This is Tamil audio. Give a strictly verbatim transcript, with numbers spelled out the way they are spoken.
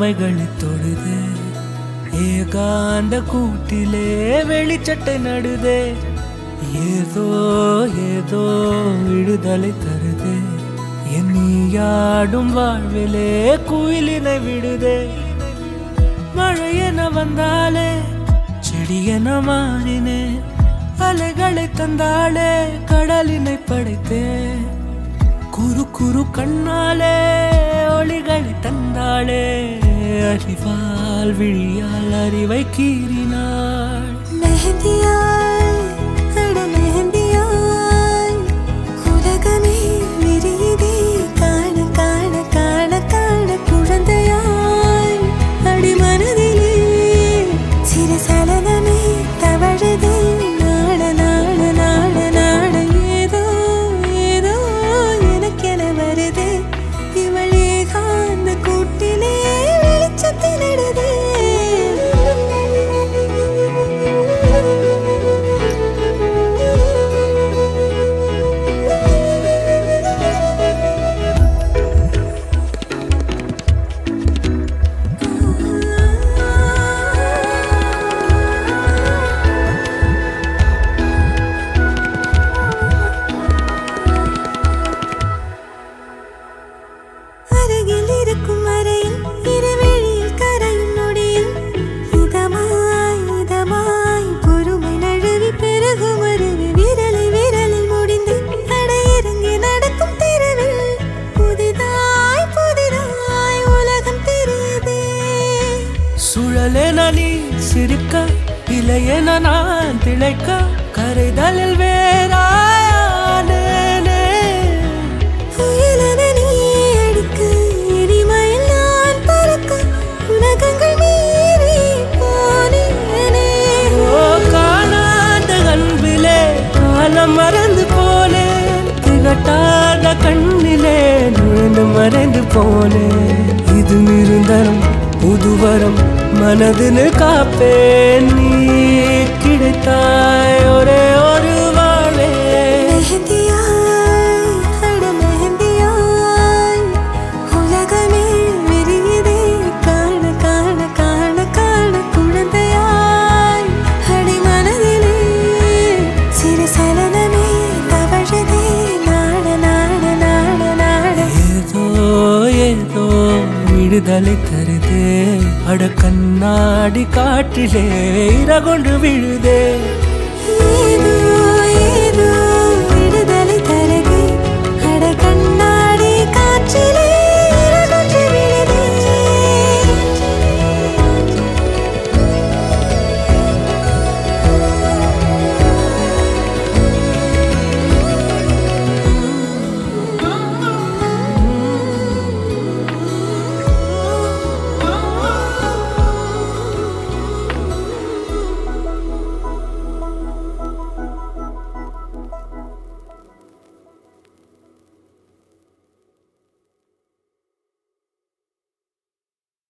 இமைகளை தொடுதே ஏகாந்த கூட்டிலே வெளிச்சட்டை நடுதே ஏதோ ஏதோ விடுதலை தருதே என் நீயாடும் வாழ்விலே குயிலினை விடுதே மழை என வந்தாலே செடி என மாறினே அலைகளை தந்தாளே கடலினை படைத்தே குறு குறு கண்ணாலே ஒளிகளை தந்தாளே அறிவால் விழியால் அறிவை கீறினாள் மெஹந்தியாய் அட மெஹந்தியாய் உலகமே விரியுதே காண காண காண காண குழந்தையாய் அடி மனதிலே சிறு சலனமே தவழுதே நாட நாட நாட நாட ஏதோ ஏதோ எனக்கென வருதே இவள் ஏகாந்த கூட்டிலே வெளிச்சத்தை நடுதே அருகில் இருக்கும் அறையில் இருவெளியில் கரையும் நொடியில் இதமாய் இதமாய் பொறுமை நழுவி பெருகும் அருவி விரலை விரலில் முடிந்து அடையிறங்கி நடக்கும் தெருவில் புதிதாய் புதிதாய் உலகம் தெரியுதே சுழலென நீ சிரிக்க இலையென நான் திளைக்க கரைதலில் வேறாயானேனே புயலென நீ அடிக்க இனிமையில் நான் பறக்க உலகங்கள் மீறி போனேனே ஓ காணாத அன்பிலே காலம் மறந்து போனேன் திகட்டாத கண்ணிலே நுழைந்து மறைந்து போனேன் இது நிரந்தரம் புதுவரம் மனதில் காப்பேன் நீ கிடைத்தாய் ஒரே ஒரு வாழே மெஹந்தியாய் அட மெஹந்தியாய் உலகமே விரியுதே காண காண காண காண குழந்தையாய் அடி மனதிலே சிறு சலனமே தவழுதே நாட நாட நாட நாட ஏதோ ஏதோ விடுதலை தருதே அட கண்ணாடி காற்றிலே இரகொண்டு விழுதே ஏதோ